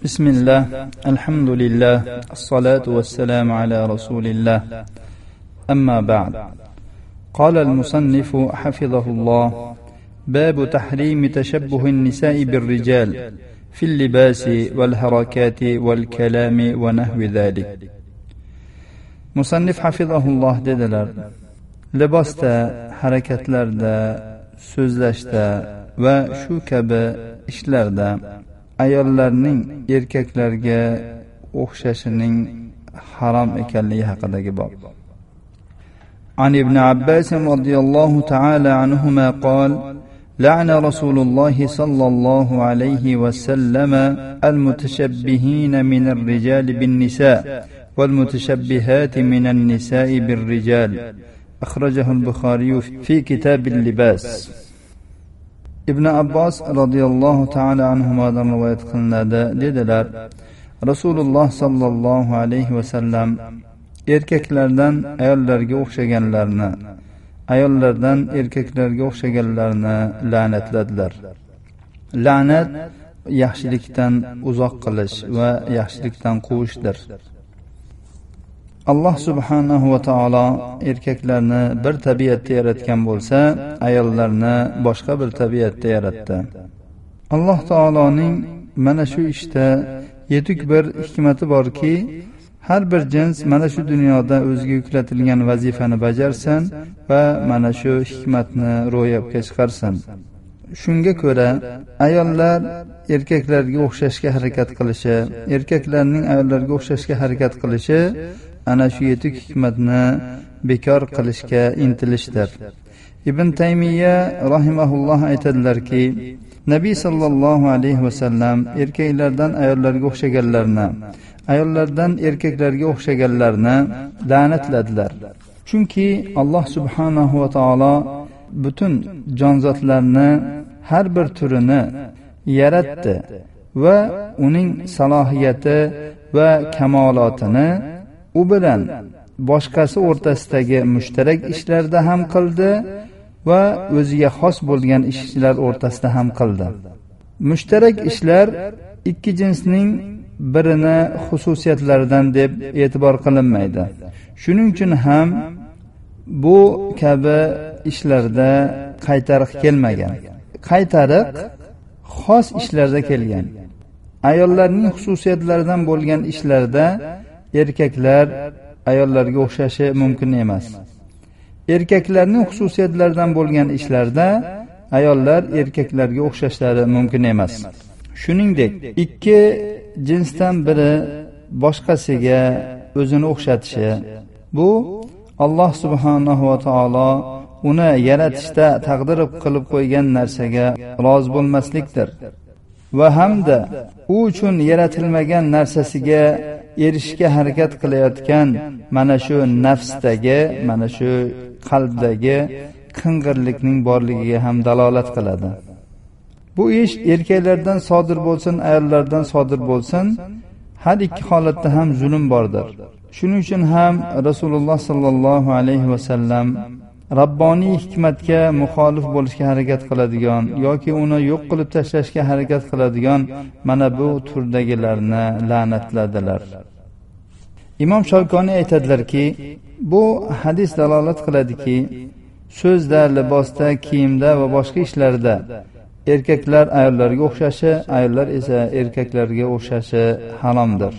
بسم الله الحمد لله الصلاة والسلام على رسول الله أما بعد قال المصنف حفظه الله باب تحريم تشبه النساء بالرجال في اللباس والحركات والكلام ونحو ذلك. مصنف حفظه الله dediler, libosda, harakatlarda, so'zlashda va shu kabi ishlarda ayollarning erkaklarga o'xshashining harom ekanligi haqidagi bob. عن ابن عباس رضي الله تعالى عنهما قال: لعن رسول الله صلى الله عليه وسلم المتشبهين من الرجال بالنساء والمتشبهات من النساء بالرجال. أخرجه البخاري في كتاب اللباس. ibn Abbos radhiyallohu ta'ala anhumadan rivoyat qilinadi, dedilar, Rasululloh sallallohu alayhi vasallam erkaklardan ayollarga o'xshaganlarni, ayollardan erkaklarga o'xshaganlarni la'natladilar. La'nat yaxshilikdan uzoq qilish va yaxshilikdan quvishdir. Alloh subhanahu va taolo erkaklarni bir tabiatda yaratgan bo'lsa, ayollarni boshqa bir tabiatda yaratdi. Alloh taoloning mana shu ishda yetuk bir hikmati borki, har bir jins mana shu dunyoda o'ziga yuklatilgan vazifani bajarsin va mana shu hikmatni ro'yobga chiqarsin. Shunga ko'ra, ayollar erkaklarga o'xshashga harakat qilishi, erkaklarning ayollarga o'xshashga harakat qilishi ana shu yetuk hikmatni bekor qilishga intilishdir. Ibn Taymiya rahimahulloh aytadilarki, Nabiy sallallohu alayhi vasallam erkaklardan ayollarga o'xshaganlarni, ayollardan erkaklarga o'xshaganlarni la'natladilar. Chunki Alloh subhanahu va taolo butun jonzotlarni har bir turini yaratdi va uning salohiyati va kamolotini u bilan boshqasi o'rtasidagi mushtarak ishlarda ham qildi va o'ziga xos bo'lgan ishlar o'rtasida ham qildi. Mushtarak ishlar ikki jinsning birini xususiyatlaridan deb e'tibor qilinmaydi. Shuning uchun ham bu kabi ishlarda qaytariq kelmagan. Qaytariq xos ishlarda kelgan. Ayollarning xususiyatlaridan bo'lgan ishlarda erkaklar ayollarga o'xshashi mumkin emas. Erkaklarning xususiyatlaridan bo'lgan ishlarda ayollar erkaklarga o'xshashlari mumkin emas. Shuningdek, ikki jinsdan biri boshqasiga o'zini o'xshatishi, bu Alloh subhanahu va taolo uni yaratishda taqdir qilib qo'ygan narsaga rozi bo'lmaslikdir. Va hamda u uchun yaratilmagan narsasiga erishishga harakat qilayotgan mana shu nafsdagi, mana shu qalbdagi qing'irlikning borligiga ham dalolat qiladi. Bu ish erkaklardan sodir bo'lsin, ayollardan sodir bo'lsin, har ikki holatda ham zulm bordir. Shuning uchun ham Rasululloh sallallohu alayhi vasallam Rabboniy hikmatga muxolif bo'lishga harakat qiladigan yoki uni yo'q qilib tashlashga harakat qiladigan mana bu turdagilarni la'natladilar. Imom Shavkoniy aytadilarki, bu hadis dalolat qiladiki, so'zda, libosda, kiyimda va boshqa ishlarda erkaklar ayollarga o'xshashi, ayollar esa erkaklarga o'xshashi haromdir.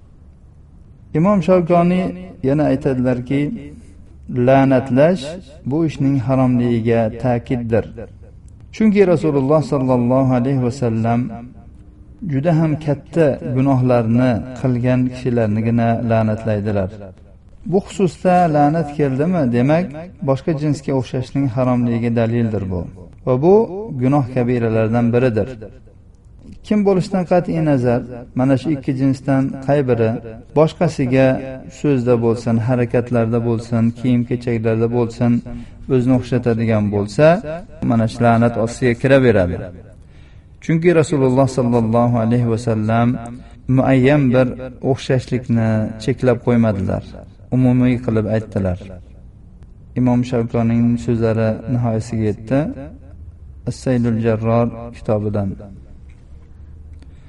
Imom Shavkoniy yana aytadilarki, la'natlash bu ishning haromligiga ta'kiddir. Chunki Rasululloh sallallohu alayhi vasallam juda ham katta gunohlarni qilgan kishilarnigina la'natlaydilar. Bu xususda la'nat keldimi, demak, boshqa jinsga o'xshashning haromligiga dalildir bu. Va bu gunoh kabiralardan biridir. Kim bo'lishidan qat'iy nazar, mana shu ikki jinsdan qay biri boshqasiga so'zda bo'lsin, harakatlarda bo'lsin, kiyim-kechaklarda bo'lsin, o'zini o'xshatadigan bo'lsa, mana shu la'nat ostiga kiraveradi. Chunki Rasululloh sallallohu alayhi vasallam muayyan bir o'xshashlikni cheklab qo'ymadilar. Umumiy qilib aytdilar. Imom Shavkoniyning so'zlari nihoyasiga yetdi. As-Saylul Jarror kitobidan.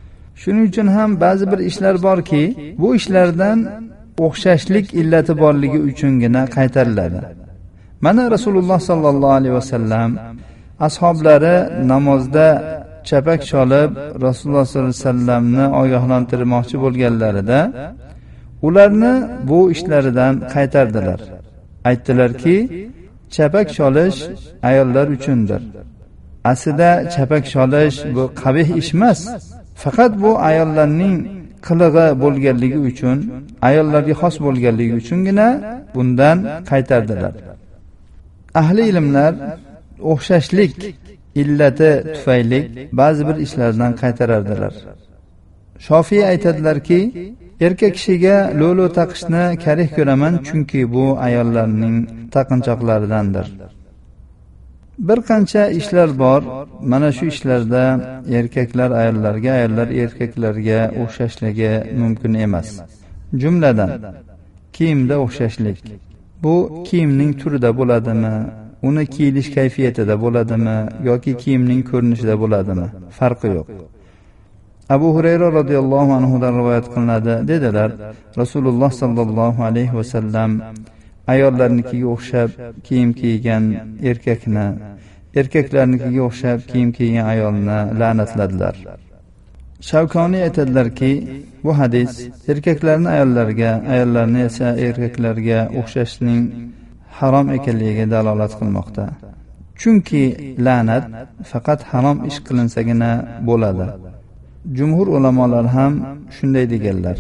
Shuning uchun ham ba'zi bir ishlar borki, bu ishlardan o'xshashlik illati borligi uchungina qaytariladi. Mana Rasululloh sallallohu alayhi vasallam ashablari namozda chapak cholib Rasululloh sallallohu alayhi vasallamni ogohlantirmoqchi bo'lganlarida ularni bu ishlaridan qaytardilar. Aytdilarki, chapak cholish ayollar uchundir. Aslida chapak cholish bu qabih ish emas. Faqat bu ayollarning qilig'i bo'lganligi uchun, ayollarga xos bo'lganligi uchungina bundan qaytardilar. Ahli ilmlar o'xshashlik illati tufayli ba'zi bir ishlardan qaytarardilar. Shofiy aytadilarki, erkak kishiga lo'lo taqishni karih ko'raman, chunki bu ayollarning taqinchoqlaridandir. Bir qancha ishlar bor. Mana shu ishlarda erkaklar ayollarga, ayollar erkaklarga o'xshashligi mumkin emas. Jumladan, kiyimda o'xshashlik. Bu kiyimning turida bo'ladimi, uni kiyilish kayfiyatida bo'ladimi yoki kiyimning ko'rinishida bo'ladimi? Farqi yo'q. Abu Hurayra radhiyallohu anhu dan rivoyat qilinadi, dedilar, Rasululloh sallallohu alayhi vasallam ayollarnikiga o'xshab kiyim kiygan erkakni, erkaklarnikiga o'xshab kiyim kiygan ayolni la'natladilar. Shavkoniy aytadilarki, bu hadis erkaklarni ayollarga, ayollarni esa erkaklarga o'xshashning harom ekanligiga dalolat qilmoqda. Chunki la'nat faqat harom ish qilinsagina bo'ladi. Jumhur ulamolar ham shunday deganlar.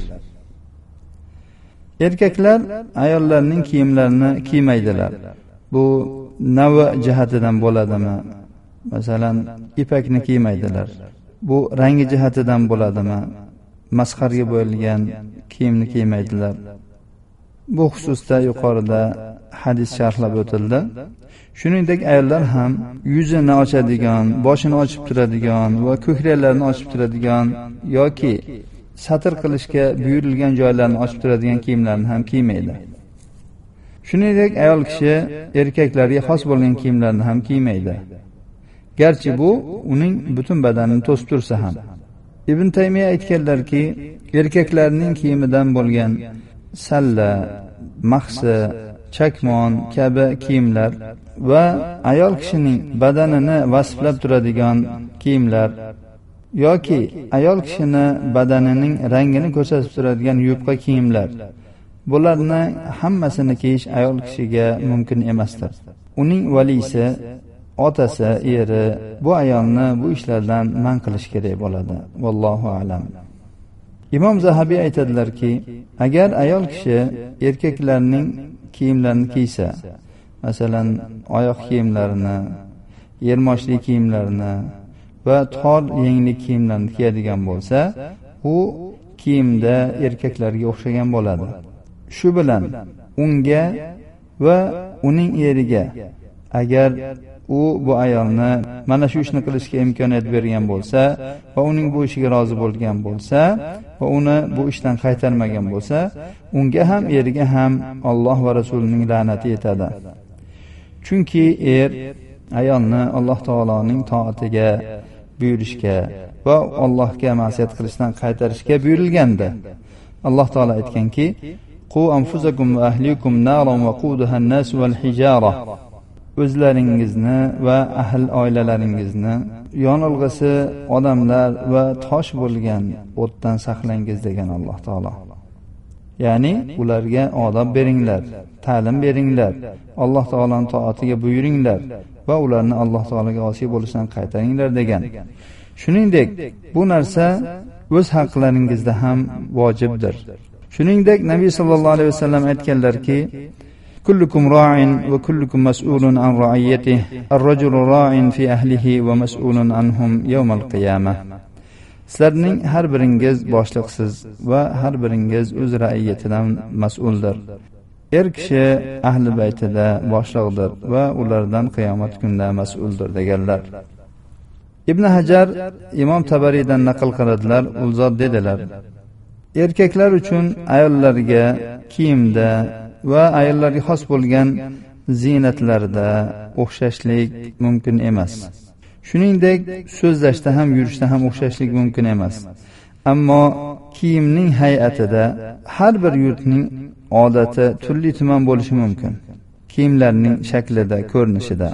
Erkaklar ayollarning kiyimlarini kiymaydilar. Bu navi jihatidan bo'ladimi? Masalan, ipakni kiymaydilar. Bu rangi jihatidan bo'ladimi? Masxarga bo'yalgan kiyimni kiymaydilar. Bu xususda yuqorida hadis sharhlab o'tildi. Shuningdek, ayollar ham yuzini ochadigan, boshini ochib turadigan va ko'kraklarini ochib turadigan yoki satr qilishga buyurilgan joylarni ochib turadigan kiyimlarni ham kiymaydi. Shuningdek, ayol kishi erkaklarga xos bo'lgan kiyimlarni ham kiymaydi. Garchi bu uning butun badanini to'sib tursa ham. Ibn Taymiya aytganlarki, erkaklarning kiyimidan bo'lgan salla, mahsi, chakmon kabi kiyimlar va ayol kishining badanini vasflab turadigan kiyimlar yoki ayol kishini badanining rangini ko'rsatib turadigan yupqa kiyimlar, bularni hammasini kiyish ayol kishiga mumkin emasdir. Uning valisi, otasi, eri bu ayolni bu ishlardan man qilish kerak bo'ladi. Vallohu a'lam. Imom Zahabiy aytadilarki, agar ayol kishi erkaklarning kiyimlarini kiysa, masalan, oyoq kiyimlarini, yermoshli kiyimlarini va tor yengli kiyimlarni kiyadigan bo'lsa, u kiyimda erkaklarga o'xshagan bo'ladi. Shu bilan unga va uning eriga, agar u bu ayolni mana shu ishni qilishga imkoniyat bergan bo'lsa va uning bu ishiga rozi bo'lgan bo'lsa va uni bu ishdan qaytarmagan bo'lsa, unga ham eriga ham Alloh va Rasulining la'nati yetadi. Chunki ayolni Alloh taoloning toatiga buyurishga va Allohga ma'siyat qilishdan qaytarishga buyurilganda. Alloh taolo aytganki, qu anfusakum va ahlikum naran waquduha an-nas wal hijara. O'zlaringizni va ahl oilalaringizni yonilg'isi odamlar va tosh bo'lgan o'tdan saqlangiz degan Alloh taolo. Ya'ni ularga odob beringlar, ta'lim beringlar, Alloh taolaning toatiga buyuringlar va ularni Alloh taolaga osiy bo'lishdan qaytaringlar degan. Shuningdek, bu narsa o'z haqlaringizda ham vojibdir. Shuningdek, Nabiy sallallohu alayhi vasallam aytganlarki, kullukum ra'in va kullukum mas'ulun an ra'iyatihi. Ar-rajulu ra'in fi ahlihi va mas'ulun anhum yawmal qiyamah. Sizlarning har biringiz boshliqsiz va har biringiz o'z ra'iyatidan mas'uldir. Kishi ahli baytida boshliqdir va ulardan qiyomat kunida mas'uldir deganlar. Ibn Hajar Imom Tabariydan naql qiladilar, u zot dedilar: erkaklar uchun ayollarga kiyimda va ayollarga xos bo'lgan ziynatlarda o'xshashlik mumkin emas. Shuningdek, so'zlashda ham, yurishda ham o'xshashlik mumkin emas. Ammo kiyimning hay'atida har bir yurtning odati turli tuman bo'lishi mumkin. Kiyimlarning shaklida, ko'rinishida.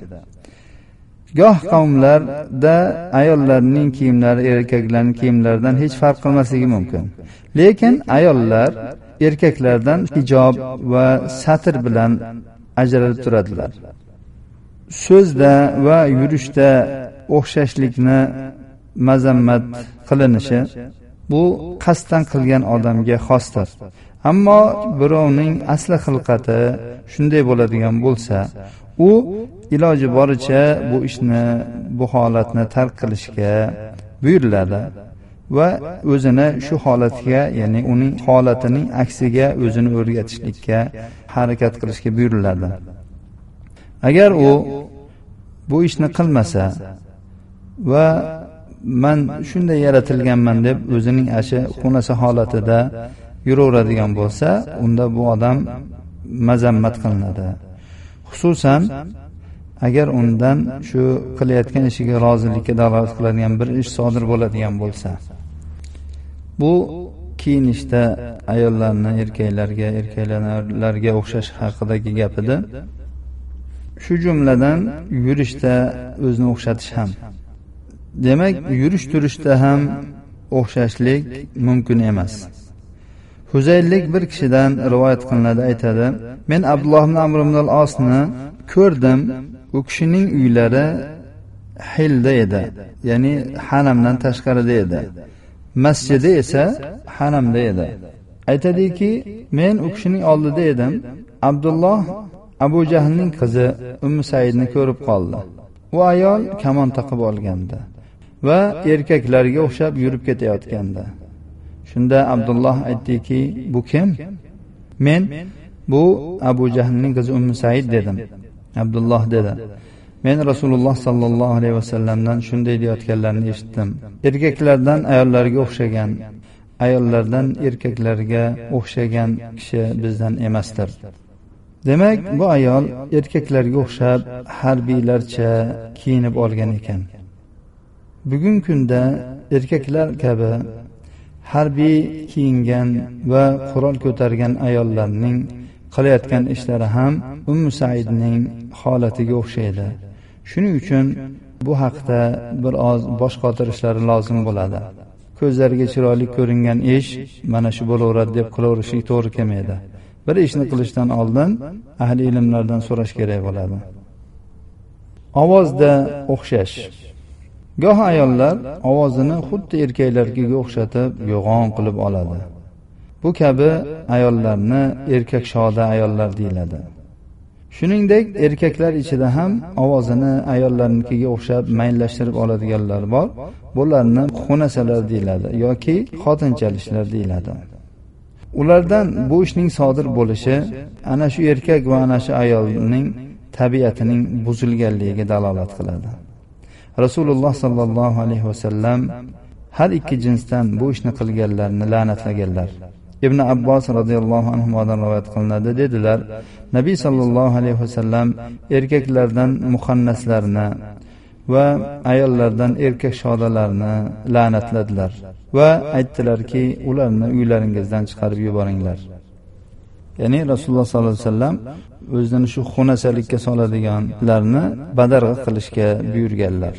Goh qavmlarda ayollarning kiyimlari erkaklarning kiyimlaridan hech farq qilmasligi mumkin. Lekin ayollar erkaklardan hijob va satr bilan ajralib turadilar. So'zda va yurishda o'xshashlikni mazammat qilinishi bu qasddan qilgan odamga xosdir. Ammo birovning asli xilqati shunday bo'ladigan bo'lsa, u iloji boricha bu ishni, bu holatni tark qilishga buyuriladi va o'zini shu holatga, ya'ni uning holatining aksiga o'zini o'rgatishlikka harakat qilishga buyuriladi. Agar u bu ishni qilmasa va men shunday yaratilganman deb o'zining ashi xunasa holatida yuraveradigan bo'lsa, unda bu odam mazammat qilinadi. Xususan agar undan shu qilayotgan ishiga rozilikka dalolat qiladigan bir ish sodir bo'ladigan bo'lsa. Bu kiyinishda ayollarni erkaklarga o'xshash haqidagi gap edi. Shu jumladan yurishda o'zini o'xshatish ham. Demak, yurish-turishda ham o'xshashlik mumkin emas. Huzaylik bir kishidan rivoyat qilinadi, aytadi: "Men Abdulloh ibn Amr ibn al-Osni ko'rdim. U kishining uylari Hilda edi, ya'ni Hanamdan tashqarida edi. Masjidi esa Hanamda edi. Aytadiki, men u kishining oldida edim. Abdulloh Abu Jahlning qizi Ummu Saidni ko'rib qoldi. U ayol kamon taqib olgandi va erkaklarga o'xshab yurib ketayotgandi. Shunda Abdulloh aytdiki, bu kim? Men bu Abu Jahlning qizi Ummu Said dedim. Abdulloh dedi: Men Rasululloh sallallohu alayhi vasallamdan shunday deyotganlarini eshitdim. Erkaklardan ayollarga o'xshagan, ayollardan erkaklarga o'xshagan kishi bizdan emasdir. Demak, bu ayol erkaklarga o'xshab harbiylarcha kiyinib olgan ekan. Bugungi kunda erkaklar kabi harbiy kiyingan va qurol ko'targan ayollarning qilayotgan ishlari ham Ummu Saidning holatiga o'xshaydi. Shuning uchun bu haqda bir oz bosh qotirishlari lozim bo'ladi. Ko'zlariga chiroyli ko'ringan ish mana shu bo'laveradi deb qilaverishlik to'g'ri kelmaydi. Bir ishni qilishdan oldin ahli ilmlardan so'rash kerak bo'ladi. Ovozda o'xshash. Goh ayollar ovozini xuddi erkaklarga o'xshatib yo'g'on qilib oladi. Bu kabi ayollarni erkak shoda ayollar deyiladi. Shuningdek, erkaklar ichida ham ovozini ayollarnikiga o'xshab mayllashtirib oladiganlar bor. Bularni xunasalar deyiladi yoki xotinchalishlar deyiladi. Ulardan bu ishning sodir bo'lishi ana shu erkak va ana shu ayolning tabiatining buzilganligiga dalolat qiladi. Rasululloh sallallohu alayhi vasallam har ikki jinsdan bu ishni qilganlarni la'natlaganlar. Ibn Abbos radhiyallohu anhudan rivoyat qilinadi, dedilar: Nabiy sallallohu alayhi vasallam erkaklardan muxannaslarni va ayollardan erkak shodalarni la'natladilar va aytdilarki, ularni uylaringizdan chiqarib yuboringlar. Ya'ni Rasululloh sallallohu alayhi vasallam o'zini shu xunasalikka soladiganlarni badarg'a qilishga buyurganlar.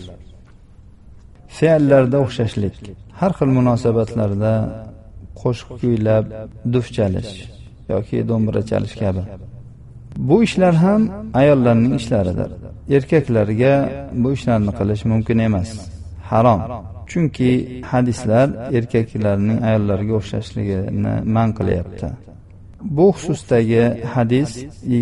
Fe'llarda o'xshashlik. Har xil munosabatlarda qo'shiq kuylab, duf chalish yoki do'mbira chalish kabi. Bu ishlar ham ayollarning ishlaridir. Erkaklarga bu ishlarni qilish mumkin emas. Harom. Chunki hadislar erkaklarning ayollarga o'xshashligini man qilyapti. Bu xususdagi hadis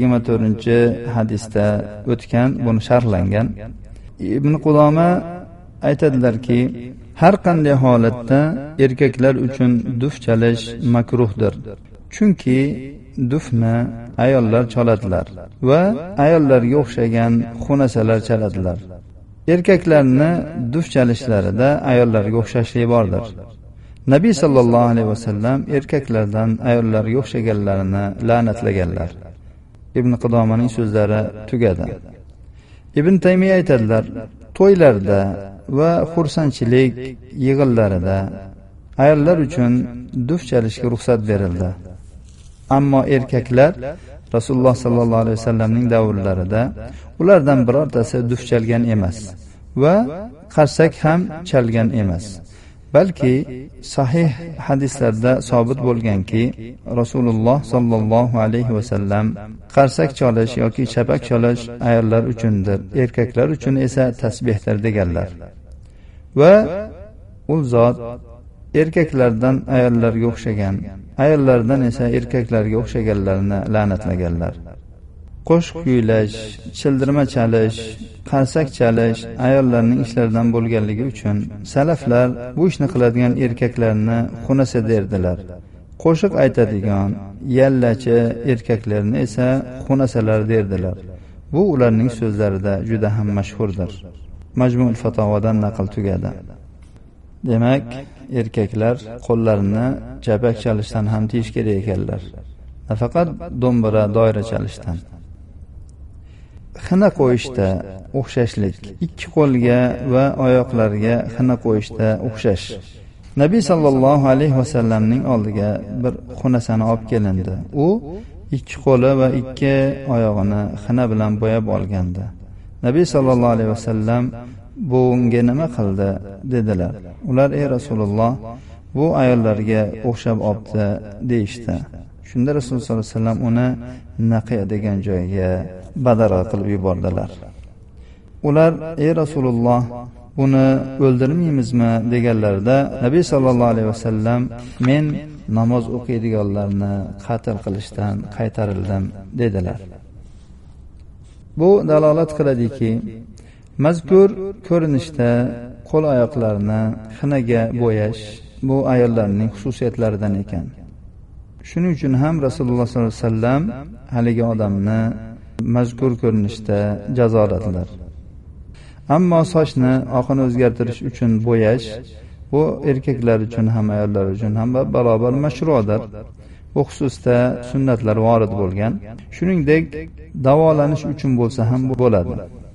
24-hadisda o'tgan, buni sharhlangan. Ibn Qudoma aytadilarki, har qanday holatda erkaklar uchun duf chalish makruhdir. Chunki dufni ayollar chaladilar va ayollarga o'xshagan xunasalar chaladilar. Erkaklarni duf chalishlarida ayollarga o'xshashlik bordir. Nabiy sallallohu alayhi vasallam erkaklardan ayollarga o'xshaganlarini la'natlaganlar. Ibn Qudomaning so'zlari tugadi. Ibn Taymiya aytadilar, to'ylarda va xursandchilik yig'inlarida ayollar uchun duf chalishga ruxsat berildi. Ammo erkaklar Rasululloh sallallohu alayhi vasallamning davrlarida ulardan birortasi duf chalgan emas va qarsak ham chalgan emas. Balki sahih hadislarda sabit bo'lganki, Rasululloh sallallohu alayhi vasallam qarsak chalish yoki chapak chalish ayollar uchundir, erkaklar uchun esa tasbihdir deganlar. Va u zot erkaklardan ayollarga o'xshagan, ayollardan esa erkaklarga o'xshaganlarni la'natlaganlar. Qo'shiq kuylash, childirma chalish, qarsak chalish ayollarning ishlaridan bo'lganligi uchun salaflar bu ishni qiladigan erkaklarni xunasa derdilar. Qo'shiq aytadigan, yallachi erkaklarni esa xunasalar derdilar. Bu ularning so'zlarida juda ham mashhurdir. Majmu' al-Fatovadan naql tugadi. Demak, erkaklar qo'llarini chapak chalishdan ham tiyish kerak ekanlar. Nafaqat do'mbira, doira chalishdan. Xina qo'yishda o'xshashlik, ikki qo'lga va oyoqlarga xina qo'yishda o'xshash. Nabiy sallallohu alayhi vasallamning oldiga bir xunasani olib kelindi. U ikki qo'li va ikki oyog'ini xina bilan bo'yab olgandi. Nabiy sallallohu alayhi vasallam bunga nima qildi dedilar. Ular: "Ey Rasululloh, bu ayollarga o'xshab olibdi" deyishdi. Shunda Rasululloh sollallohu alayhi vasallam uni Naqiya degan joyga badara qilib yubordilar. Ular: "Ey Rasululloh, buni o'ldirmaymizmi?" deganlarida Nabiy sallallohu alayhi vasallam: "Men namoz o'qiydiganlarni qatl qilishdan qaytarildim" dedilar. Bu dalolat qiladiki, mazkur ko'rinishda qo'l oyoqlarni xinaga bo'yash bu ayollarning xususiyatlaridan ekan. Shuning uchun ham Rasululloh sollallohu alayhi vasallam haligi odamni mazkur ko'rinishda jazolatdilar. Ammo sochni oqini o'zgartirish uchun bo'yash bu erkaklar uchun ham ayollar uchun ham barobar mashru'dir. Bu xususda sunnatlar vorid bo'lgan. Shuningdek, davolanish uchun bo'lsa ham bo'ladi.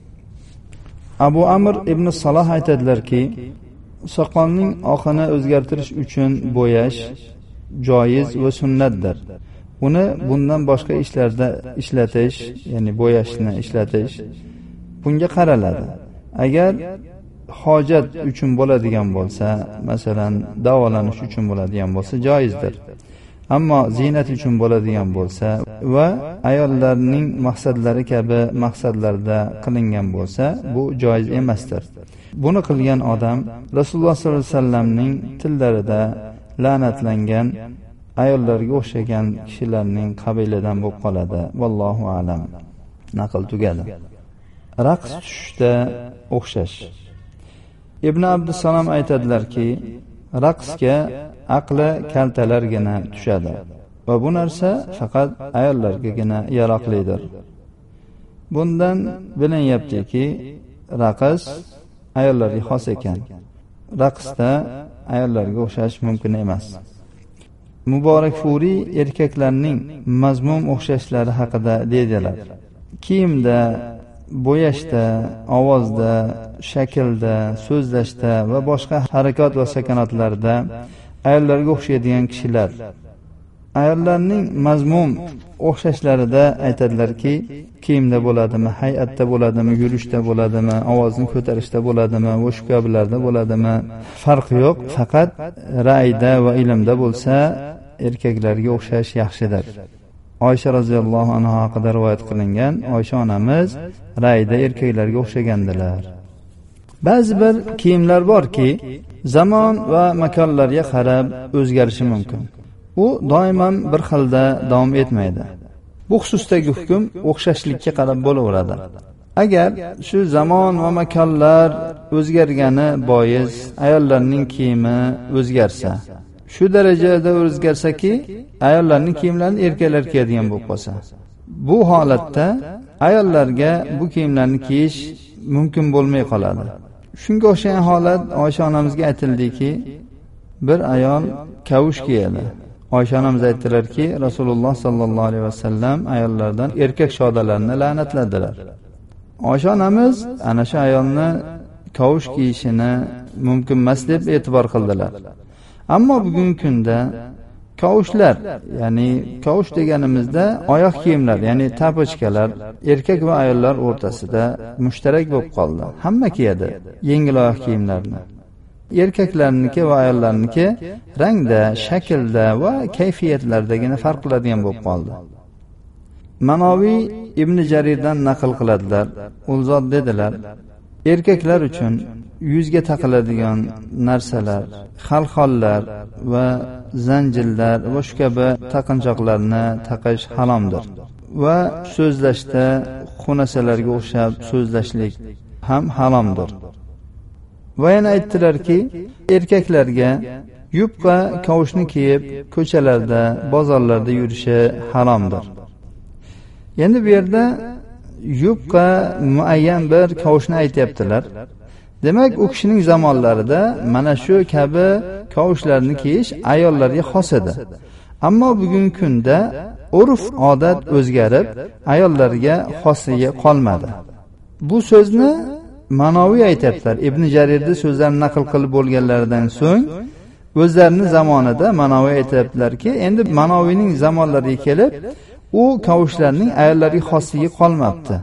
Abu Amr ibn Saloh aytadilarki, soqolning oqini o'zgartirish uchun bo'yash joiz va sunnatdir. Uni bundan boshqa ishlarda ishlatish, ya'ni bo'yashni ishlatish bunga qaraladi. Agar hojat uchun bo'ladigan bo'lsa, masalan, davolanish uchun bo'ladigan bo'lsa joizdir. Ammo ziynat uchun bo'ladigan bo'lsa va ayollarning maqsadlari kabi maqsadlarda qilingan bo'lsa, bu joiz emasdir. Buni qilgan odam Rasululloh sollallohu alayhi vasallamning tillarida la'natlangan ayollarga o'xshagan kishilarning qabiladan bo'lib qoladi. Vallohu a'lam. Naql tugadi. Raqs tushishda o'xshash. Ibn Abdussalom aytadilarki, raqsga aqli kaltalargina tushadi va bu narsa faqat ayollargagina yaroqlidir. Bundan bilinyaptiki, raqs ayollarga xos ekan. Raqsda ayollarga o'xshash mumkin emas. Muborak Furi erkaklarning mazmum o'xshashlari haqida deydilar. Kiyimda, bo'yashda, ovozda, shaklda, so'zlashda va boshqa harakat va sakanatlarda ayollarga o'xshaydigan kishilar ayollarning mazmum o'xshashlarida aytadilarki, kiyimda bo'ladimi, hay'atda bo'ladimi, yurishda bo'ladimi, ovozni ko'tarishda bo'ladimi, va shu kabilarda bo'ladimi, farqi yo'q. Faqat ra'yda va ilmda bo'lsa, erkaklarga o'xshash yaxshidir. Oysha roziyallohu anha haqida rivoyat qilingan, Oysha onamiz ra'yda erkaklarga o'xshagandilar. Ba'zi bir kiyimlar borki, zamon va makonlarga qarab o'zgarishi mumkin. U doimon bir xilda davom etmaydi. Bu xususdagi hukm o'xshashlikka qarab bo'laveradi. Agar shu zamon va makonlar o'zgargani bois ayollarning kiyimi o'zgarsa, shu darajada o'zgarsaki, ayollarning kiyimlarini erkaklar kiyadigan bo'lib qolsa, bu holatda ayollarga bu kiyimlarni kiyish mumkin bo'lmay qoladi. Shunga o'xshagan holat Oysha onamizga aytildiki, bir ayol kavush kiyadi. Oysha onamiz aytdilarki, Rasululloh sallallohu alayhi vasallam ayollardan erkak shodalarni la'natladilar. Oysha onamiz ana shu ayolni kavush kiyishini mumkin emas deb e'tibor qildilar. Ammo bugungi kunda kavushlar, ya'ni kavush deganimizda oyoq kiyimlar, ya'ni tapochkalar erkak va ayollar o'rtasida mushtarak bo'lib qoldi. Hamma kiyadi yengil oyoq kiyimlarni. Erkaklarniki va ayollarniki rangda, shaklda va kayfiyatlardagina farq qiladigan bo'lib qoldi. Manoviy Ibn Jarirdan naql qiladilar. U zot dedilar: erkaklar uchun yuzga taqiladigan narsalar, xalxollar va zanjirlar va shu kabi taqinchoqlarni taqish haromdir. Va so'zlashda xunasalarga o'xshab so'zlashlik ham haromdir. Va yana aytdilarki, erkaklarga yupqa kavushni kiyib ko'chalarda, bozorlarda yurishi haromdir. Endi bu yerda yupqa muayyan bir kavushni aytyaptilar. Demak, u kishining zamonlarida mana shu kabi kavushlarni kiyish ayollarga xos edi. Ammo bugungi kunda urf odat o'zgarib, ayollarga xosligi qolmadi. Bu so'zni Manoviy aytibdilar. Ibn Jarirning so'zlarini naql qilib bo'lganlaridan so'ng o'zlarining zamonida Manoviy aytibdilarki, endi Manoviyning zamonlariga kelib, u kavushlarning ayollarga xosligi qolmabdi.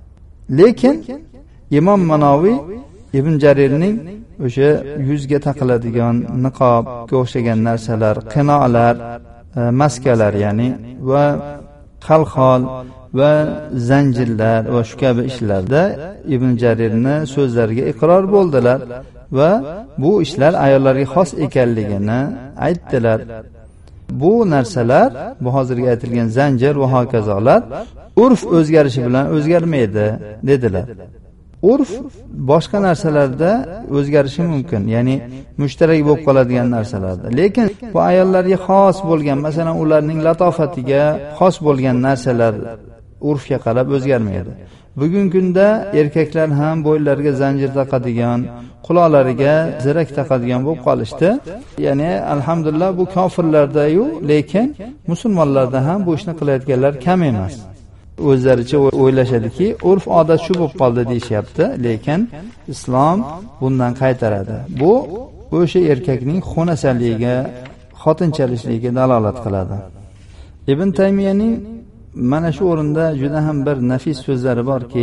Lekin Imom Manoviy Ibn Jarirning o'sha yuzga taqiladigan niqobga o'xshagan narsalar, qinolar, maskalar, ya'ni va xalxol va zanjirlar va shu kabi ishlarda Ibn Jarirning so'zlariga iqror bo'ldilar va bu ishlar ayollarga xos ekanligini aytdilar. Bu narsalar, bu hozirgi aytilgan zanjir va hokazolar urf o'zgarishi bilan o'zgarmaydi dedilar. Urf boshqa narsalarda o'zgarishi mumkin, ya'ni mushtarak bo'lib qoladigan narsalarda. Lekin bu ayollarga xos bo'lgan, masalan, ularning latofatiga xos bo'lgan narsalar urfga qarab o'zgarmaydi. Bugungi kunda erkaklar ham bo'ylariga zanjir taqadigan, quloqlariga zirak taqadigan bo'lib qolishdi. Ya'ni alhamdulillah bu kofirlarda-yu, lekin musulmonlarda ham bu ishni qilayotganlar kam emas. O'zlaricha o'ylashadiki, urf odat shu bo'lib qoldi deyishyapti, lekin islom bundan qaytaradi. Bu o'sha erkakning xunasaligiga, xotinchaligiga dalolat qiladi. Ibn Taymiyaning mana shu o'rinda juda ham bir nafis so'zlari borki,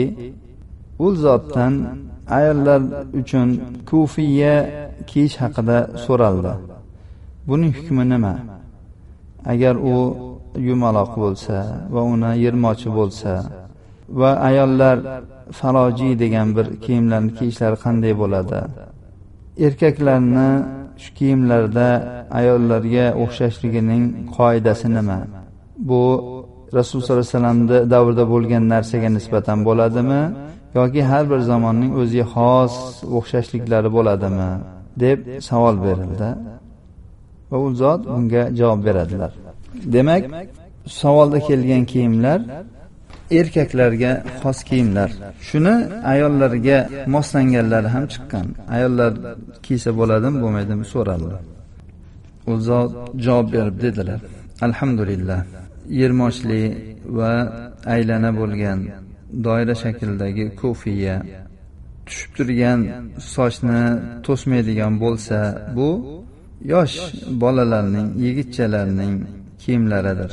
u zotdan ayollar uchun kufiya kiyish haqida so'raldi. Buning hukmi nima? Agar u yumaloq bo'lsa va uni yirmochi bo'lsa va ayollar faroji degan bir kiyimlarni kiyishlari qanday bo'ladi? Erkaklarni shu kiyimlarda ayollarga o'xshashligining qoidasi nima? Bu Rasul sollallohu alayhi vasallamning davrida bo'lgan narsaga nisbatan bo'ladimi yoki har bir zamonning o'ziga xos o'xshashliklari bo'ladimi deb savol berildi. Va u zot bunga javob beradilar. Demak, savolda kelgan kiyimlar erkaklarga xos kiyimlar. Shuni ayollarga moslanganlari ham chiqqan. Ayollar kiysa bo'ladimi, bo'lmaydimi so'raldi. U zot javob berib dedilar: alhamdulillah, yirmochli va aylana bo'lgan doira shaklidagi kufiya tushib turgan sochni to'smaydigan bo'lsa, bu yosh bolalarning, yigitchalarning kiyimlaridir.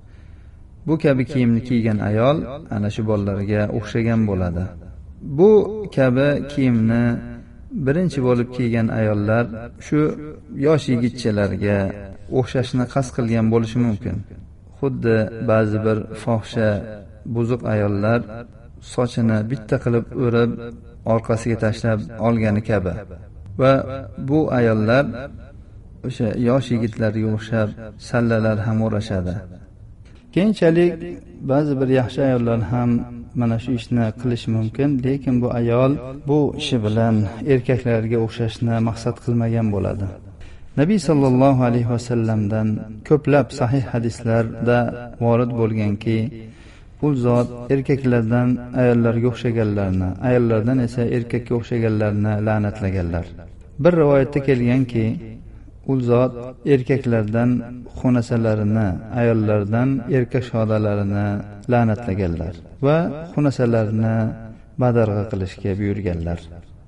Bu kabi kiyimni kiygan ayol ana shu bolalarga o'xshagan bo'ladi. Bu kabi kiyimni birinchi bo'lib kiygan ayollar shu yosh yigitchalarga o'xshashni qasd qilgan bo'lishi mumkin. Xuddi ba'zi bir fohisha buzuq ayollar sochini bitta qilib o'rib orqasiga tashlab olgani kabi. Va bu ayollar o'sha yosh yigitlarga o'xshab sallalar ham o'rashadi. Keyinchalik ba'zi bir yaxshi ayollar ham mana shu ishni qilish mumkin, lekin bu ayol bu ishi bilan erkaklarga o'xshashni maqsad qilmagan bo'ladi. Nabiy sallallohu alayhi vasallamdan ko'plab sahih hadislarda vorid bo'lganki, u zot erkaklardan ayollarga o'xshaganlarni, ayollardan esa erkakka o'xshaganlarni la'natlaganlar. Bir rivoyatda kelganki, u zot erkaklardan xunasalarini, ayollardan erkak shodalarini la'natlaganlar va xunasalarini badarg'a qilishga buyurganlar.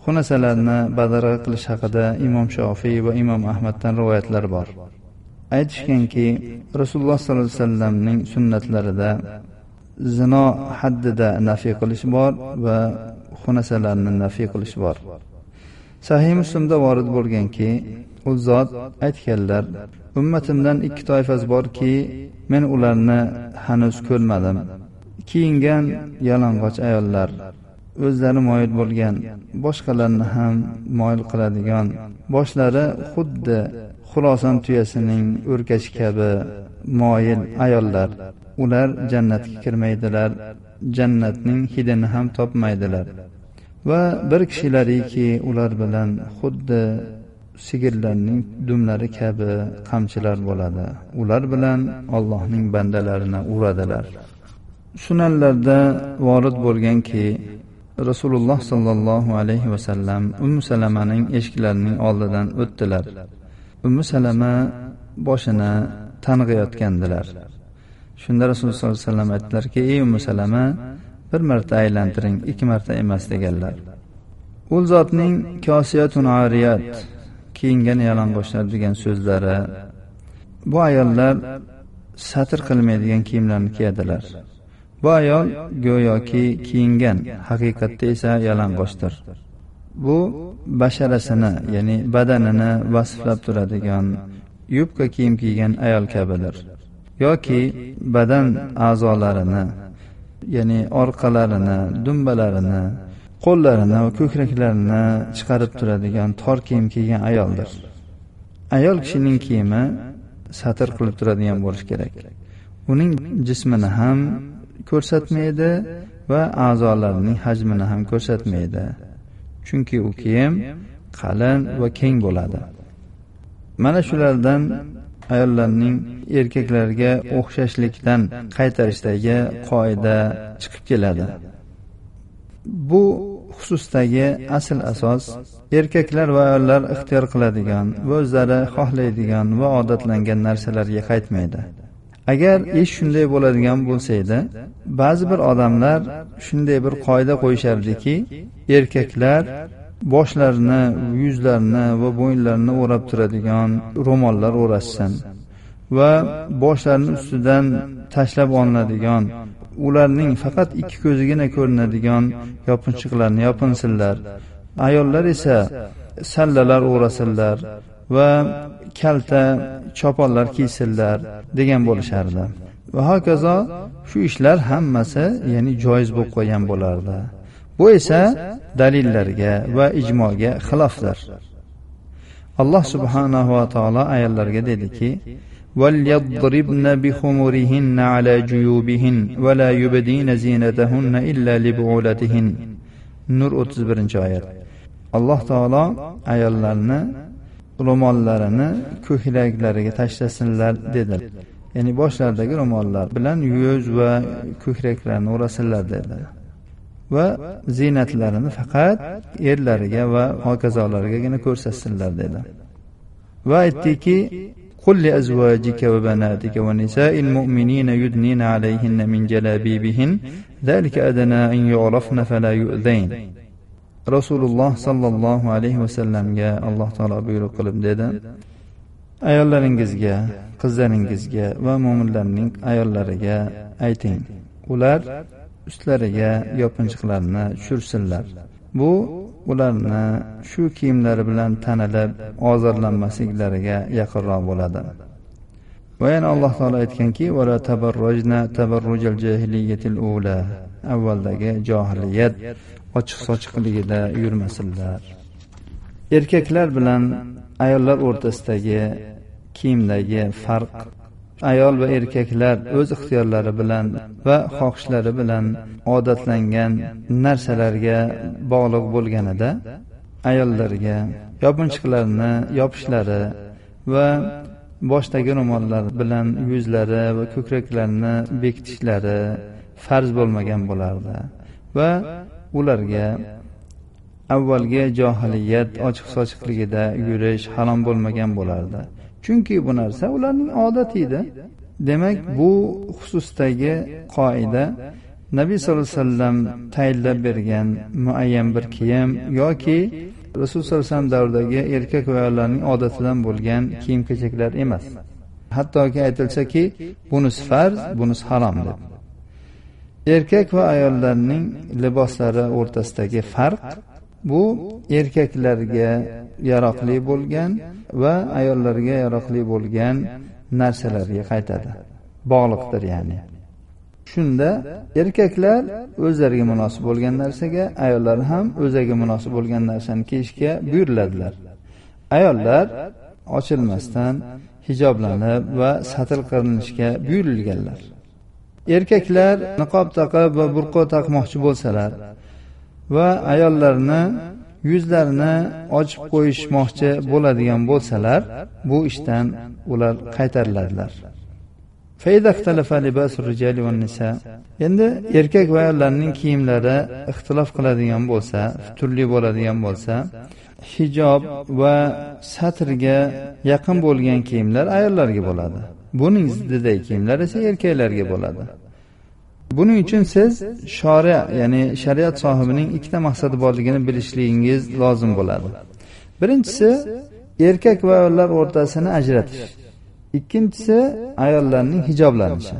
xunasalarni badarg'a qilish haqida Imom Shofiy va Imom Ahmaddan rivoyatlar bor. Aytishganki, Rasululloh sollallohu alayhi vasallamning sunnatlarida zino haddida nafiy qilish bor va xunasalarni nafiy qilish bor. Sahih Muslimda vorid bo'lganki, u zot aytganlar: ummatimdan ikki toifasi borki, men ularni hanuz ko'rmadim. Kiyingan yalang'och ayollar, o'zlari moyil bo'lgan, boshqalarni ham moyil qiladigan, boshlari xuddi xuloson tuyasining o'rkachi kabi moyil ayollar. Ular jannatga kirmaydilar, jannatning hidini ham topmaydilar. Va bir kishilariki, ular bilan xuddi sigirlarning dumlari kabi qamchilar bo'ladi. Ular bilan Allohning bandalarini uradilar. Sunanlarda vorid bo'lganki, Rasululloh sallallohu alayhi va sallam Ummu Salamaning eshiklarining oldidan o'tdilar. Ummu Salama boshini tang'iyotgandilar. Shunda Rasululloh sallallohu alayhi va sallam aytdilarki: "Ey Ummu Salama, bir marta aylantiring, ikki marta emas" deganlar. U zotning kosiyatun ariyat, kiyingan yalang'ochlar degan so'zlari, bu ayollar satr qilmaydigan kiyimlarni kiyadilar. Bu ayol go'yoki kiyingan, haqiqatda esa yalang'ochdir. Bu basharasini, ya'ni badanini vasflab turadigan yubka kiyim kiygan ayol kabidir. Yoki badan a'zolarini, ya'ni orqalarini, dumbalarini, qo'llarini va ko'kraklarini chiqarib turadigan tor kiyim kiygan ayoldir. Ayol kishining kiyimi satr qilib turadigan bo'lishi kerak. Uning jismini ham ko'rsatmaydi va a'zolarining hajmini ham ko'rsatmaydi. Chunki u kiyim qalin va keng bo'ladi. Mana shulardan ayollarning erkaklarga o'xshashlikdan qaytarishdagi qoida chiqib keladi. Bu xususdagi asl asos erkaklar va ayollar ixtiyor qiladigan va o'zlari xohlaydigan va odatlangan narsalarga qaytmaydi. Agar ish shunday bo'ladigan bo'lsa edi, ba'zi bir odamlar shunday bir qoida qo'yishardiki, erkaklar boshlarini, yuzlarini va bo'ynlarini o'rab turadigan ro'mollar o'rashsin va boshlarining ustidan tashlab olinadigan, ularning faqat ikki ko'zigina ko'rinadigan yopinchiqlarni yopinsinlar. Ayollar esa sallalar o'rasinlar va kalta choponlar kiysinlar degan bo'lishardi. Va hokazo shu ishlar hammasi, ya'ni joiz bo'lib qolgan bo'lardi. Bu esa dalillarga va ijmoga xilofdir. Alloh subhanahu va taolo ayollarga dediki: وَلْيَضْرِبْنَ بِخُمُرِهِنَّ عَلَى جُيُوبِهِنَّ وَلَا يُبْدِينَ زِينَتَهُنَّ إِلَّا لِبُعُولَتِهِنَّ. Nur 31-oyat. Alloh taolo ayollarni ro'mollarini ko'kraklariga tashlasinlar dedi. Ya'ni boshlaridagi ro'mollar bilan yuz va ko'kraklarini o'rasinlar dedi. Va zinatlarini faqat erlariga va hokazolarigagina ko'rsatsinlar dedi. Va aytdiki: قل لأزواجك وبناتك ونساء المؤمنين يدنين عليهن من جلابيبهن ذلك أدنى أن يعرفن فلا يؤذين. Rasululloh sallallohu alayhi va sallamga Alloh taolo buyruq qilib dedi: ayollaringizga, qizlaringizga va mo'minlarning ayollariga ayting, ular ustlariga yopinchiqlarni tushirsinlar. Bu ularni shu kiyimlari bilan tanilib ozorlanmasliklariga yaqinroq bo'ladi. Va yana Alloh taolo aytganki: "Va la tabarrujna tabarrujal jahiliyatil ula." Avvaldagi johiliyat ochiq sochiqligida yurmasinlar. Erkaklar bilan ayollar o'rtasidagi kiyimdagi farq, ayol va erkaklar o'z ixtiyorlari bilan va xohishlari bilan odatlangan narsalarga bog'liq bo'lganida, ayollarga yopinchiqlarni yopishlari va boshdagi ro'mollar bilan yuzlari va ko'kraklarini bekitishlari farz bo'lmagan bo'lardi va ularga avvalgi johiliyat ochiq sochiqligida yurish harom bo'lmagan bo'lardi. Chunki bu narsa ularning odati edi. Demak, bu xususdagi qoida Nabiy sollallohu alayhi vasallam tayinlab bergan muayyan bir kiyim yoki Rasululloh sollallohu alayhi vasallam davridagi erkak va ayollarning odatidan bo'lgan kiyim-kechaklar emas. Hattoki aytilsa-ki, bunisi farz, bunisi harom deb. Erkak va ayollarning liboslari o'rtasidagi farq bu erkaklarga yaroqli bo'lgan va ayollarga yaroqli bo'lgan narsalarga qaytadi. Bog'liqdir ya'ni. Shunda erkaklar o'zlariga munosib bo'lgan narsaga, ayollar ham o'zlariga munosib bo'lgan narsani kiyishga buyuriladilar. Ayollar ochilmasdan hijoblanib va satr qilinishga buyurilganlar. Erkaklar niqob taqib va burqa taqmoqchi bo'lsalar va ayollarni yuzlarini ochib qo'yishmoqchi bo'ladigan bo'lsalar, bu ishdan ular qaytariladilar. Endi erkak va ayollarning kiyimlari ixtilof qiladigan bo'lsa, turli bo'ladigan bo'lsa, hijob va satrga yaqin bo'lgan kiyimlar ayollarga bo'ladi. Buning ziddidagi kiyimlar esa erkaklarga bo'ladi. Buning uchun siz ya'ni shariat sohibining ikkita maqsadi borligini bilishligingiz lozim bo'ladi. Birinchisi erkak va ayollar o'rtasini ajratish. Ikkinchisi ayollarning hijoblanishi.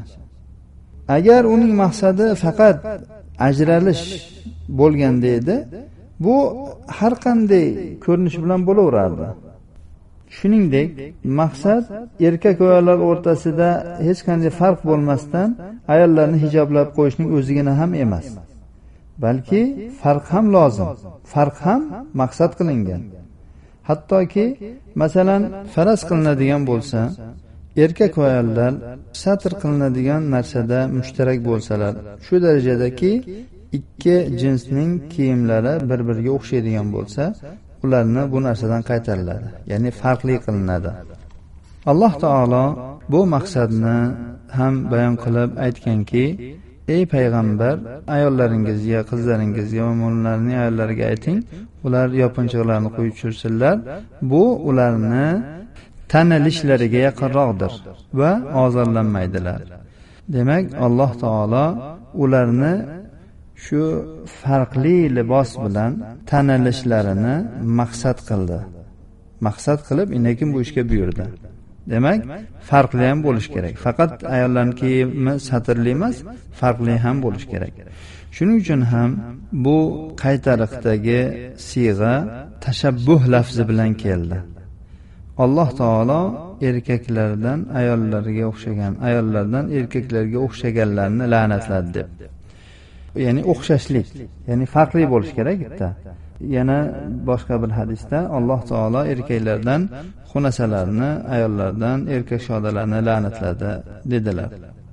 Agar uning maqsadi faqat ajralish bo'lganda edi, bu har qanday ko'rinish bilan bo'laverardi. Shuningdek, maqsad erkak va ayollar o'rtasida hech qanday farq bo'lmasdan ayollarni hijoblab qo'yishning o'zigina ham emas. Balki farq ham lozim. Farq ham maqsad qilingan. Hattoki, masalan, faraz qilinadigan bo'lsa, erkak va ayollar satr qilinadigan narsada mushtarak bo'lsalar, shu darajadaki ikki jinsning kiyimlari bir-biriga o'xshaydigan bo'lsa, ularni bu narsadan qaytariladi, ya'ni farqli qilinadi. Alloh taolo bu maqsadni ham bayon qilib aytganki, ey payg'ambar, ayollaringizga, qizlaringizga va mo'minlarning ayollariga ayting, ular yopinchiqlarni qo'yib tushirsinlar. Bu ularni tanilishlariga yaqinroqdir va ozorlanmaydilar. Demak, Alloh taolo ularni shu farqli libos bilan tanilishlarini maqsad qildi. Maqsad qilib, inekin bu ishga buyurdi. Demak, farqli ham bo'lish kerak. Faqat ayollarning kiyimi satrli emas, farqli ham bo'lish kerak. Shuning uchun ham bu qaytariqdagi siyg'a tashabbuh lafzi bilan keldi. Alloh taolo erkaklardan ayollarga o'xshagan, ayollardan erkaklarga o'xshaganlarni la'natladi deb. Ya'ni o'xshashlik, ya'ni farqli bo'lish kerak bitta. Yana boshqa bir hadisda Alloh taolo erkaklardan xunasalarni, ayollardan erkak shodalarni la'natladi dedilar.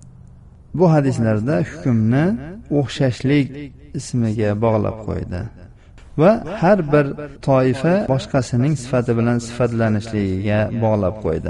Bu hadislarda hukmni o'xshashlik ismiga bog'lab qo'ydi va har bir toifa boshqasining sifati bilan sifatlanishligiga bog'lab qo'ydi.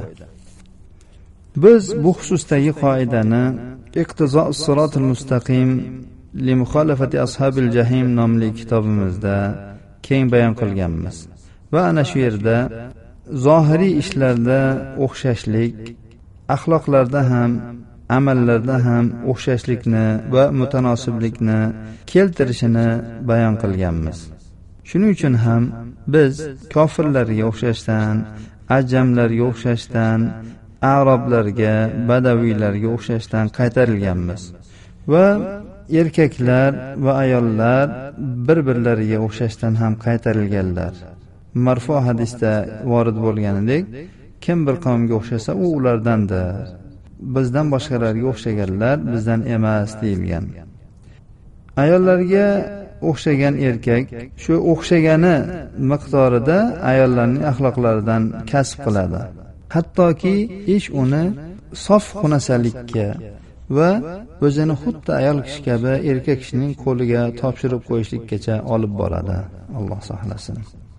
Biz bu xususdagi qoidani Iqtizo'us sirotil mustaqim li muxolafati ashabil jahim nomli kitobimizda keng bayon qilganmiz. Va ana shu yerda zohiriy ishlarda o'xshashlik, axloqlarda ham, amallarda ham o'xshashlikni va mutanosiblikni keltirishini bayon qilganmiz. Shuning uchun ham biz kofirlarga o'xshashdan, ajamlarga o'xshashdan, arablarga, badaviylarga o'xshashdan qaytarilganmiz. Va erkaklar va ayollar bir-birlariga o'xshashdan ham qaytarilganlar. Marfu hadisda vorid bo'lganidek, kim bir qavmga o'xshasa, u ulardandir. Bizdan boshqalarga o'xshaganlar bizdan emas deyilgan. Ayollarga o'xshagan erkak shu o'xshagani miqdorida ayollarning axloqlaridan kasb qiladi. Hattoki ish uni sof xunasalikka va o'zini xuddi ayol kishi kabi erkak kishining qo'liga topshirib qo'yishlikkacha olib boradi. Alloh saqlasin.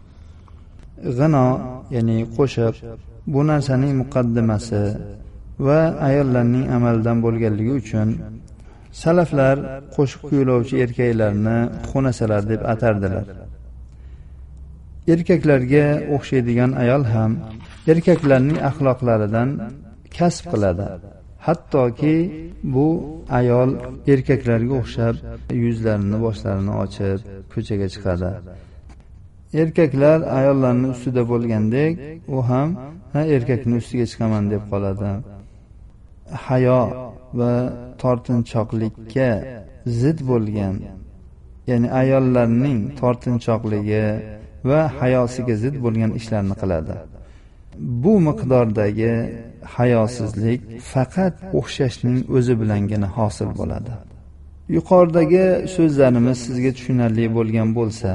G'ino, ya'ni qo'shiq, bu narsaning muqaddimasi va ayollarning amalidan bo'lganligi uchun salaflar qo'shiq kuylovchi erkaklarni xunasalar deb atardilar. Erkaklarga o'xshaydigan ayol ham erkaklarning axloqlaridan kasb qiladi. Hattoki bu ayol erkaklarga o'xshab yuzlarini, boshlarini ochib ko'chaga chiqadi. Erkaklar ayollarning ustida bo'lgandek, u ham erkakning ustiga chiqaman deb qoladi. Hayo va tortinchoqlikka zid bo'lgan, ya'ni ayollarning tortinchoqligi va hayosiga zid bo'lgan ishlarni qiladi. Bu miqdordagi hayosizlik faqat o'xshashning o'zi bilangina hosil bo'ladi. Yuqoridagi so'zlarimiz sizga tushunarli bo'lgan bo'lsa,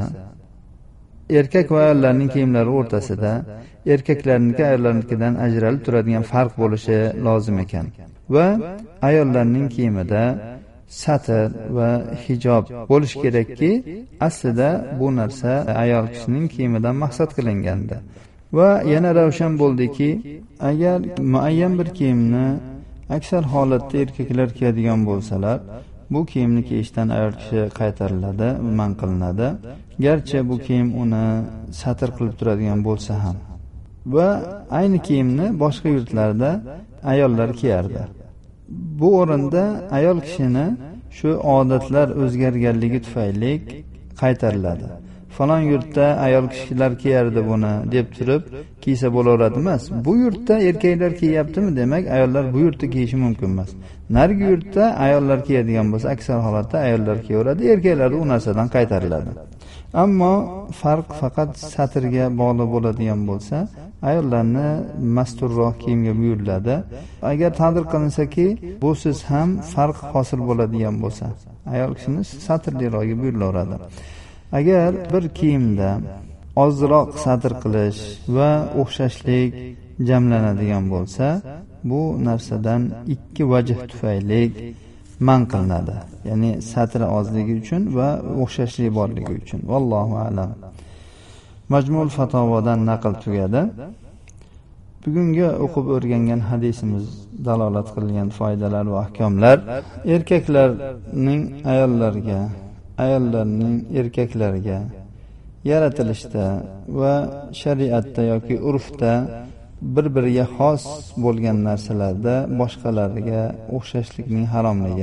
erkak va ayollarning kiyimlari o'rtasida erkaklarniki ayollarnikidan ajralib turadigan farq bo'lishi lozim ekan va ayollarning kiyimida satr va hijob bo'lish kerakki, aslida bu narsa ayol kishining kiyimidan maqsad qilingandi. Va yana ravshan bo'ldiki, agar muayyan bir kiyimni aksar holatda erkaklar kiyadigan bo'lsalar, bu kiyimni kiyishdan ayol kishi qaytariladi, man qilinadi. Garchi bu kiyim uni satr qilib turadigan bo'lsa ham. Va ayni kiyimni boshqa yurtlarda ayollar kiyardi. Bu o'rinda ayol kishini shu odatlar o'zgarganligi tufayli qaytariladi. Falon yurtda ayol kishilar kiyardi buni deb turib kiysa bo'laveradi emas. Bu yurtda erkaklar kiyyaptimi, demak ayollar bu yurtda kiyishi mumkin emas. Narigi yurtda ayollar kiyadigan bo'lsa, aksar holatda ayollar kiyaveradi, erkaklar u narsadan qaytariladi. Ammo farq faqat satrga bog'liq bo'ladigan bo'lsa, ayollarni masturroq kiyimga buyuriladi. Agar taqdir qilinsaki, bu siz ham farq hosil bo'ladigan bo'lsa, ayol kishini satrliroqga buyurilaveradi. Agar bir kiyimda ozroq satr qilish va o'xshashlik jamlanadigan bo'lsa, bu narsadan ikki vajh tufayli man qilinadi. Ya'ni satr ozligi uchun va o'xshashlik borligi uchun. Vallohu a'lam. Majmu'ul Fatovodan naql tugadi. Bugungi o'qib o'rgangan hadisimiz dalolat qilgan foydalar va ahkomlar erkaklarning ayollarga, ayollarning erkaklarga yaratilishda va shariatda yoki urfda bir-biriga xos bo'lgan narsalarda boshqalariga o'xshashlikning haromligi.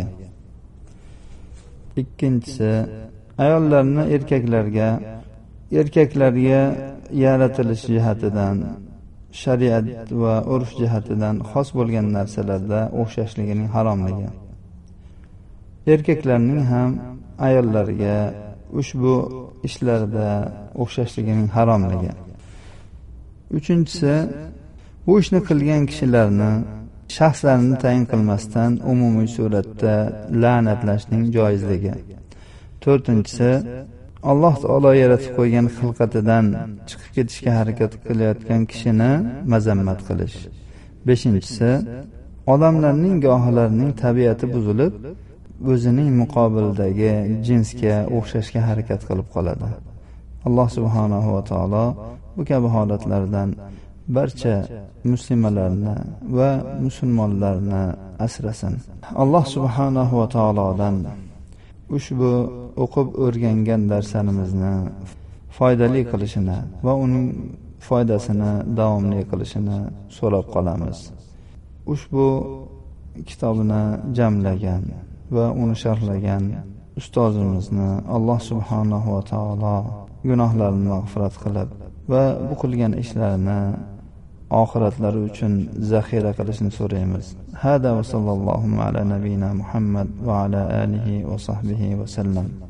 Ikkinchisi, ayollarni erkaklarga yaratilish jihatidan, shariat va urf jihatidan xos bo'lgan narsalarda o'xshashligining haromligi. Erkaklarning ham ayollarga ushbu ishlarda o'xshashligining haromligi. Uchinchisi, bu ishni qilgan kishilarni shaxslarini tayin qilmasdan umumiy suratda la'natlashning joizligi. To'rtinchisi, Alloh taolo yaratib qo'ygan xilqatidan chiqib ketishga harakat qilayotgan kishini mazammat qilish. Beshinchisi, odamlarning gohilarining tabiati buzilib, o'zining muqobildagi jinsga o'xshashga harakat qilib qoladi. Alloh subhanahu va taolo bu kabi holatlardan barcha muslimalarni va musulmonlarni asrasin. Alloh subhanahu va taolodan ushbu o'qib o'rgangan darslarimizni foydali qilishini va uning foydasini davomli qilishini so'rab qolamiz. Ushbu kitobni jamlagan va uni sharhlagan ustozimizni Alloh subhanahu va taolo gunohlarini mag'firat qilib va bu qilgan ishlarini oxiratlari uchun zaxira qilishni so'raymiz. Hada va sallallohu ala nabiyina Muhammad va ala alihi va sahbihi va sallam.